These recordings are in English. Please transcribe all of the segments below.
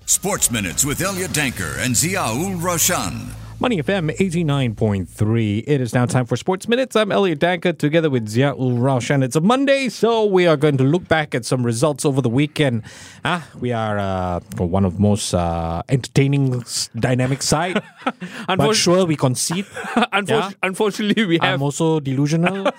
Sports Minutes with Elliot Danker and Ziaul Roshan. Money FM 89.3. It is now time for Sports Minutes. I'm Elliot Danker together with Ziaul Roshan. It's a Monday, so we are going to look back at some results over the weekend. We are one of the most entertaining, dynamic side. But sure, we concede. Unfortunately, we have... I'm also delusional.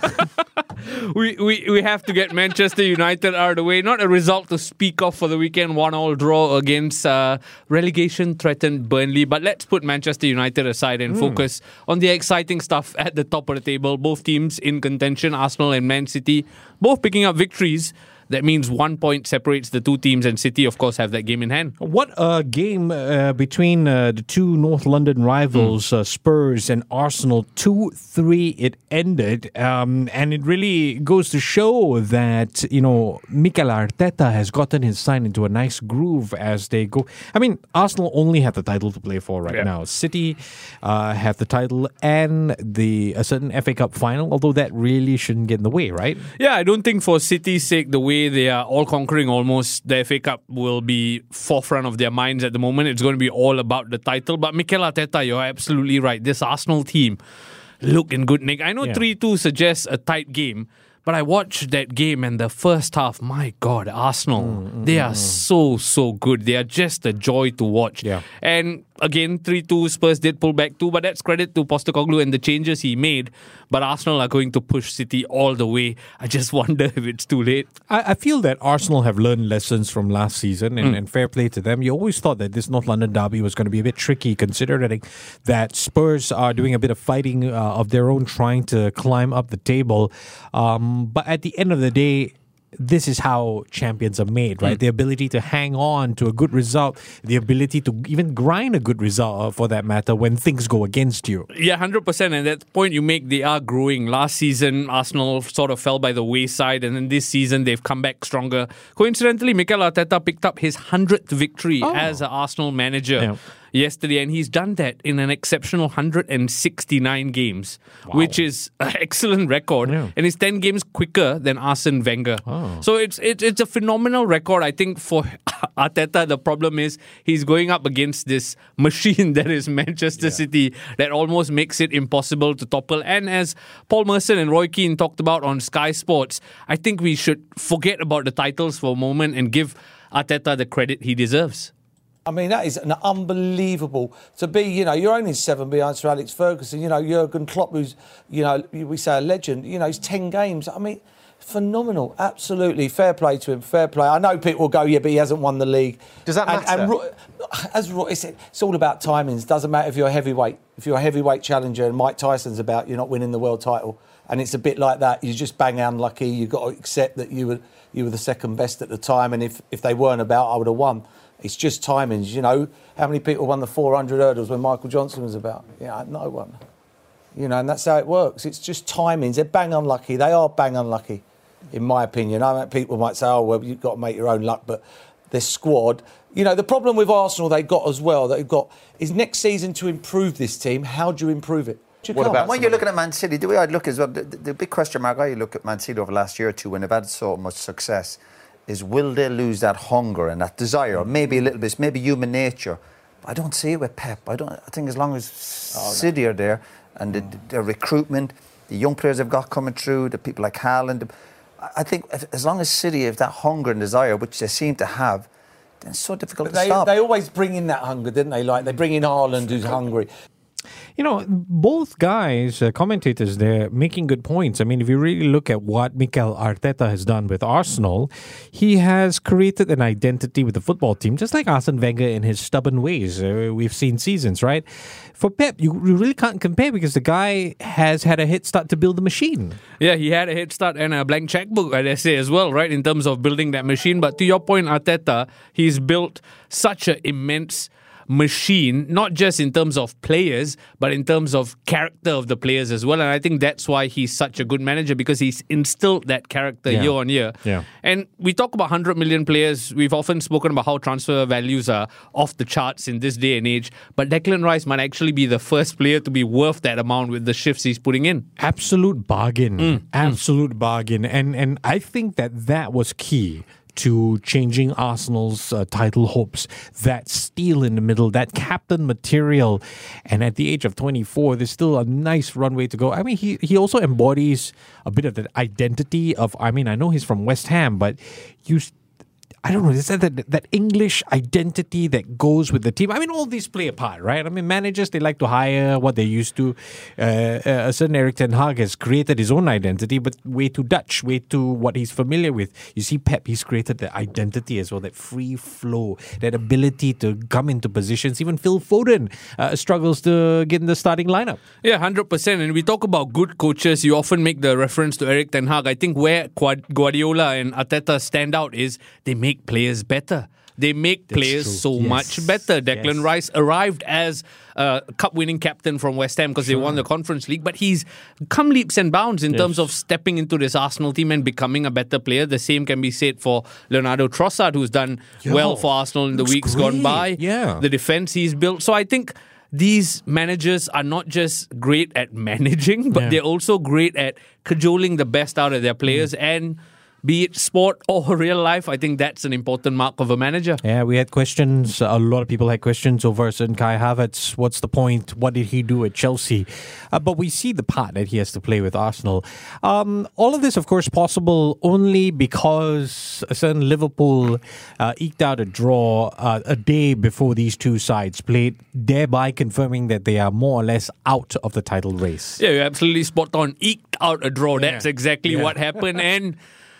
We have to get Manchester United out of the way. Not a result to speak of for the weekend. 1-1 draw against relegation-threatened Burnley. But let's put Manchester United aside and focus on the exciting stuff at the top of the table. Both teams in contention, Arsenal and Man City, both picking up victories. That means 1 point separates the two teams, and City, of course, have that game in hand. What a game between the two North London rivals, Spurs and Arsenal. 2-3 it ended. And it really goes to show that, Mikel Arteta has gotten his side into a nice groove as they go. I mean, Arsenal only have the title to play for right now. City have the title and a certain FA Cup final, although that really shouldn't get in the way, right? Yeah, I don't think for City's sake, the way they are all-conquering almost, the FA Cup will be forefront of their minds at the moment. It's going to be all about the title. But Mikel Arteta, you're absolutely right. This Arsenal team look in good nick. I know 3-2 suggests a tight game, but I watched that game and the first half, my God, Arsenal, they are so good. They are just a joy to watch. Yeah. And again, 3-2, Spurs did pull back too, but that's credit to Postecoglou and the changes he made. But Arsenal are going to push City all the way. I just wonder if it's too late. I feel that Arsenal have learned lessons from last season, and fair play to them. You always thought that this North London derby was going to be a bit tricky, considering that Spurs are doing a bit of fighting of their own, trying to climb up the table. But at the end of the day, this is how champions are made, right? The ability to hang on to a good result, the ability to even grind a good result for that matter when things go against you. Yeah, 100%. And that point you make, they are growing. Last season, Arsenal sort of fell by the wayside, and then this season, they've come back stronger. Coincidentally, Mikel Arteta picked up his 100th victory as an Arsenal manager yesterday, and he's done that in an exceptional 169 games, which is an excellent record, and it's 10 games quicker than Arsene Wenger. So it's a phenomenal record. I think for Arteta, the problem is he's going up against this machine that is Manchester City that almost makes it impossible to topple. And as Paul Merson and Roy Keane talked about on Sky Sports, I think we should forget about the titles for a moment and give Arteta the credit he deserves. I mean, that is an unbelievable to be, you're only 7 behind Sir Alex Ferguson, Jurgen Klopp, who's, we say a legend, he's 10 games. I mean, phenomenal, absolutely. Fair play to him, fair play. I know people will go, but he hasn't won the league. Does that matter? It's all about timings. Doesn't matter if you're a heavyweight. If you're a heavyweight challenger and Mike Tyson's about, you're not winning the world title. And it's a bit like that. You're just bang unlucky. You've got to accept that you were the second best at the time. And if they weren't about, I would have won. It's just timings, How many people won the 400 hurdles when Michael Johnson was about? No one. And that's how it works. It's just timings. They're bang unlucky. They are bang unlucky, in my opinion. I mean, people might say, you've got to make your own luck, but their squad... the problem with Arsenal they've got as well, is next season to improve this team. How do you improve it? When you're looking at Man City, the way I'd look is, well, the big question mark I look at Man City over the last year or two when they've had so much success is, will they lose that hunger and that desire? Maybe a little bit, maybe human nature. I don't see it with Pep. I think as long as City are there and the recruitment, the young players they've got coming through, the people like Haaland, I think as long as City have that hunger and desire, which they seem to have, then it's so difficult to stop. They always bring in that hunger, didn't they? Like they bring in Haaland, who's hungry. Both guys, commentators, they're making good points. I mean, if you really look at what Mikel Arteta has done with Arsenal, he has created an identity with the football team, just like Arsene Wenger in his stubborn ways. We've seen seasons, right? For Pep, you really can't compare because the guy has had a head start to build the machine. Yeah, he had a head start and a blank checkbook, I'd say, as well, right, in terms of building that machine. But to your point, Arteta, he's built such an immense machine, not just in terms of players, but in terms of character of the players as well. And I think that's why he's such a good manager, because he's instilled that character year on year. Yeah. And we talk about 100 million players. We've often spoken about how transfer values are off the charts in this day and age. But Declan Rice might actually be the first player to be worth that amount with the shifts he's putting in. Absolute bargain. Absolute bargain. And I think that was key to changing Arsenal's title hopes. That steel in the middle, that captain material. And at the age of 24, there's still a nice runway to go. I mean, he also embodies a bit of the identity of, I mean, I know he's from West Ham, but I don't know, is that English identity that goes with the team? I mean, all these play a part, right? I mean, managers, they like to hire what they used to. A certain Erik ten Hag has created his own identity, but way too Dutch, way too what he's familiar with. You see Pep, he's created the identity as well, that free flow, that ability to come into positions. Even Phil Foden struggles to get in the starting lineup. Yeah, 100%. And we talk about good coaches, you often make the reference to Erik ten Hag. I think where Guardiola and Arteta stand out is they make players better. They make players so much better. Declan Rice arrived as a cup-winning captain from West Ham because they won the Conference League, but he's come leaps and bounds in terms of stepping into this Arsenal team and becoming a better player. The same can be said for Leonardo Trossard, who's done well for Arsenal in the weeks gone by. The defense he's built. So I think these managers are not just great at managing, but they're also great at cajoling the best out of their players and be it sport or real life, I think that's an important mark of a manager. Yeah, we had questions. A lot of people had questions over a certain Kai Havertz. What's the point? What did he do at Chelsea? But we see the part that he has to play with Arsenal. All of this, of course, possible only because a certain Liverpool eked out a draw a day before these two sides played, thereby confirming that they are more or less out of the title race. Yeah, you're absolutely spot on. Eked out a draw. That's exactly what happened. And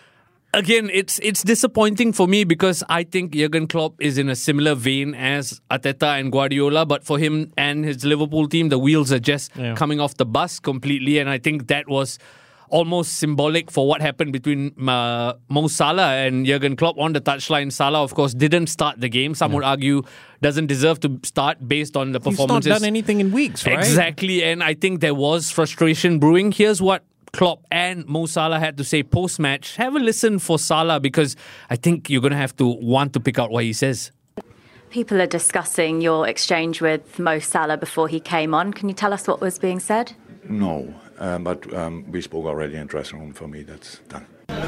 again, it's disappointing for me because I think Jurgen Klopp is in a similar vein as Arteta and Guardiola, but for him and his Liverpool team, the wheels are just coming off the bus completely, and I think that was almost symbolic for what happened between Mo Salah and Jurgen Klopp on the touchline. Salah, of course, didn't start the game. Some would argue doesn't deserve to start based on the performances. He's not done anything in weeks, right? Exactly, and I think there was frustration brewing. Here's what Klopp and Mo Salah had to say post-match. Have a listen for Salah because I think you're going to have to want to pick out what he says. People are discussing your exchange with Mo Salah before he came on. Can you tell us what was being said? No, but we spoke already in the dressing room. For me, that's done.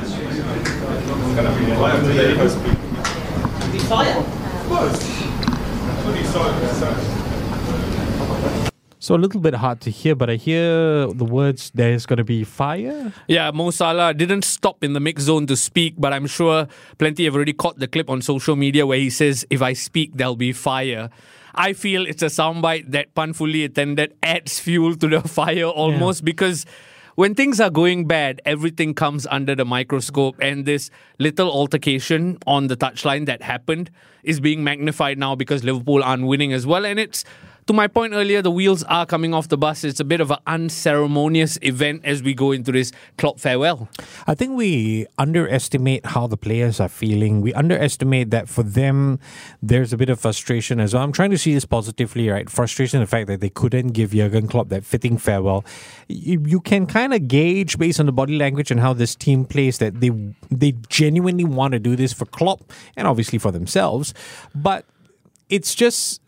So a little bit hard to hear, but I hear the words, there's going to be fire. Yeah, Mo Salah didn't stop in the mix zone to speak, but I'm sure plenty have already caught the clip on social media where he says, if I speak, there'll be fire. I feel it's a soundbite that, pun fully intended, adds fuel to the fire almost because when things are going bad, everything comes under the microscope, and this little altercation on the touchline that happened is being magnified now because Liverpool aren't winning as well, and it's, to my point earlier, the wheels are coming off the bus. It's a bit of an unceremonious event as we go into this Klopp farewell. I think we underestimate how the players are feeling. We underestimate that for them, there's a bit of frustration as well. I'm trying to see this positively, right? Frustration, the fact that they couldn't give Jurgen Klopp that fitting farewell. You can kind of gauge based on the body language and how this team plays that they genuinely want to do this for Klopp and obviously for themselves. But it's just...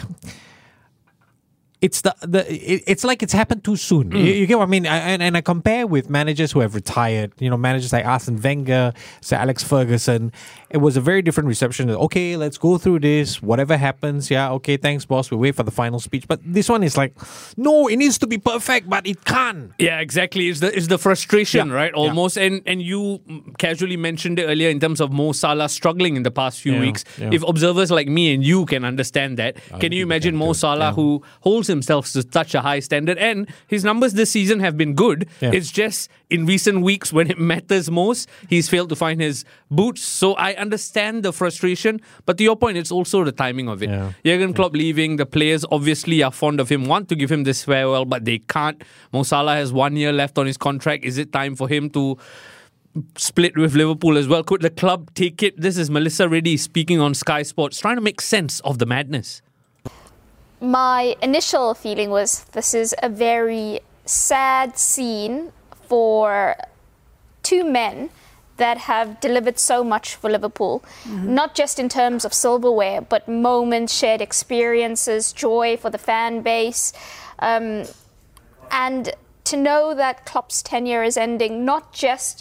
It's like it's happened too soon. You get what I mean? And I compare with managers who have retired. You know, managers like Arsene Wenger, Sir Alex Ferguson. It was a very different reception. Okay, let's go through this. Whatever happens, okay, thanks, boss. We'll wait for the final speech. But this one is like, no, it needs to be perfect, but it can't. Yeah, exactly. It's the frustration, right? Almost. And you casually mentioned it earlier in terms of Mo Salah struggling in the past few weeks. If observers like me and you can understand that, can you imagine Mo Salah who holds himself to such a high standard, and his numbers this season have been good. It's just in recent weeks when it matters most, he's failed to find his boots. So I understand the frustration, but to your point, it's also the timing of it. Jurgen Klopp leaving, the players obviously are fond of him, want to give him this farewell, but they can't. Mo Salah has 1 year left on his contract. Is it time for him to split with Liverpool as well? Could the club take it? This is Melissa Reddy speaking on Sky Sports, trying to make sense of the madness. My initial feeling was this is a very sad scene for two men that have delivered so much for Liverpool, not just in terms of silverware, but moments, shared experiences, joy for the fan base. And to know that Klopp's tenure is ending, not just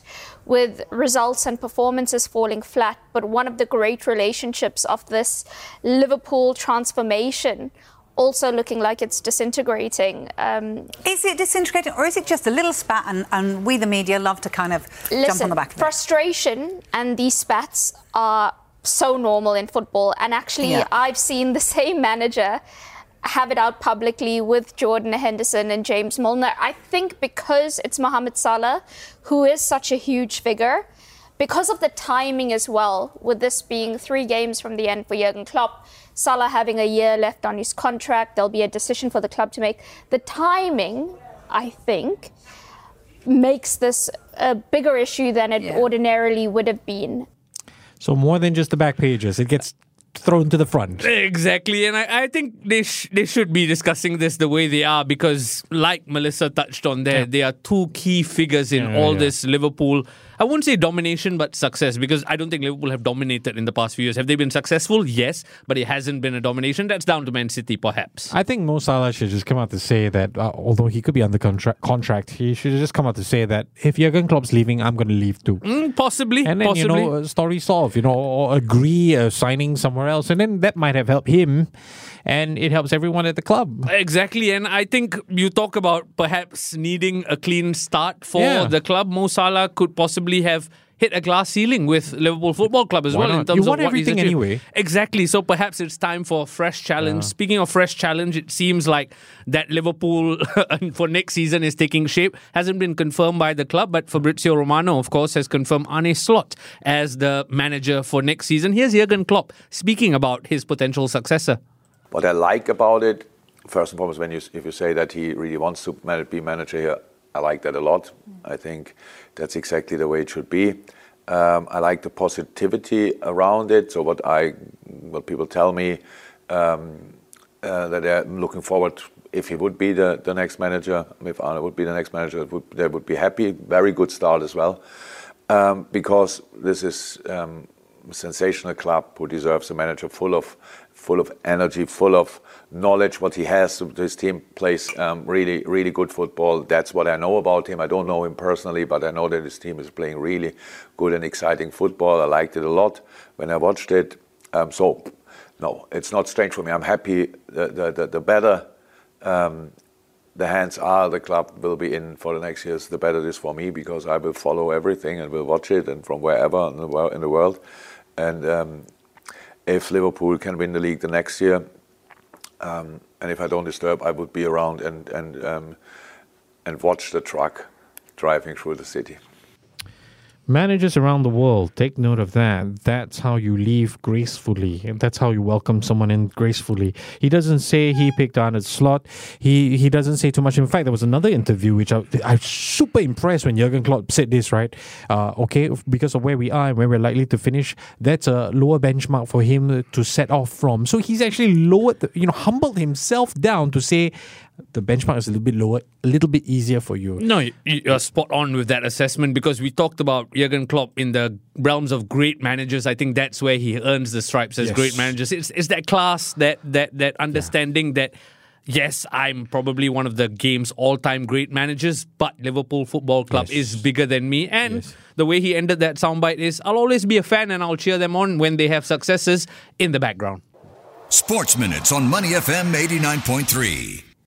with results and performances falling flat, but one of the great relationships of this Liverpool transformation also looking like it's disintegrating. Is it disintegrating, or is it just a little spat and we, the media, love to kind of jump on the back of it? Frustration and these spats are so normal in football, and actually I've seen the same manager have it out publicly with Jordan Henderson and James Milner. I think because it's Mohamed Salah, who is such a huge figure, because of the timing as well, with this being 3 games from the end for Jurgen Klopp, Salah having a year left on his contract, there'll be a decision for the club to make. The timing, I think, makes this a bigger issue than it ordinarily would have been. So more than just the back pages, it gets thrown to the front. Exactly, and I think they should be discussing this the way they are, because like Melissa touched on there, they are 2 key figures in all this Liverpool, I wouldn't say domination, but success, because I don't think Liverpool have dominated in the past few years. Have they been successful? Yes, but it hasn't been a domination. That's down to Man City, perhaps. I think Mo Salah should just come out to say that, although he could be under contract, he should just come out to say that if Jurgen Klopp's leaving, I'm going to leave too. Possibly. And then, story solved, or agree signing somewhere else. And then that might have helped him, and it helps everyone at the club. Exactly, and I think you talk about perhaps needing a clean start for the club. Mo Salah could possibly have hit a glass ceiling with Liverpool Football Club as well in terms of what everything he's anyway. Exactly, so perhaps it's time for a fresh challenge. Speaking of fresh challenge, it seems like that Liverpool for next season is taking shape. Hasn't been confirmed by the club, but Fabrizio Romano, of course, has confirmed Arne Slot as the manager for next season. Here's Jurgen Klopp speaking about his potential successor. What I like about it, first and foremost, if you say that he really wants to be manager here, I like that a lot. I think that's exactly the way it should be. I like the positivity around it. So what people tell me, that they're looking forward, if he would be the next manager, if Arne would be the next manager, they would be happy. Very good start as well. Because this is a sensational club who deserves a manager full of energy, full of knowledge. What he has, his team plays really, really good football. That's what I know about him. I don't know him personally, but I know that his team is playing really good and exciting football. I liked it a lot when I watched it. So, no, it's not strange for me. I'm happy. The better the hands are the club will be in for the next years, the better it is for me, because I will follow everything and will watch it, and from wherever in the world. And if Liverpool can win the league the next year, and if I don't disturb, I would be around and watch the truck driving through the city. Managers around the world, take note of that. That's how you leave gracefully, and that's how you welcome someone in gracefully. He doesn't say he picked Arne Slot. He doesn't say too much. In fact, there was another interview which I'm super impressed when Jurgen Klopp said this, right? Okay, because of where we are and where we're likely to finish, that's a lower benchmark for him to set off from. So he's actually lowered, humbled himself down to say, the benchmark is a little bit lower, a little bit easier for you. No, you're spot on with that assessment, because we talked about Jurgen Klopp in the realms of great managers. I think that's where he earns the stripes as great managers. It's that class, that understanding that, yes, I'm probably one of the game's all-time great managers, but Liverpool Football Club is bigger than me. And the way he ended that soundbite is, I'll always be a fan and I'll cheer them on when they have successes in the background. Sports Minutes on Money FM 89.3.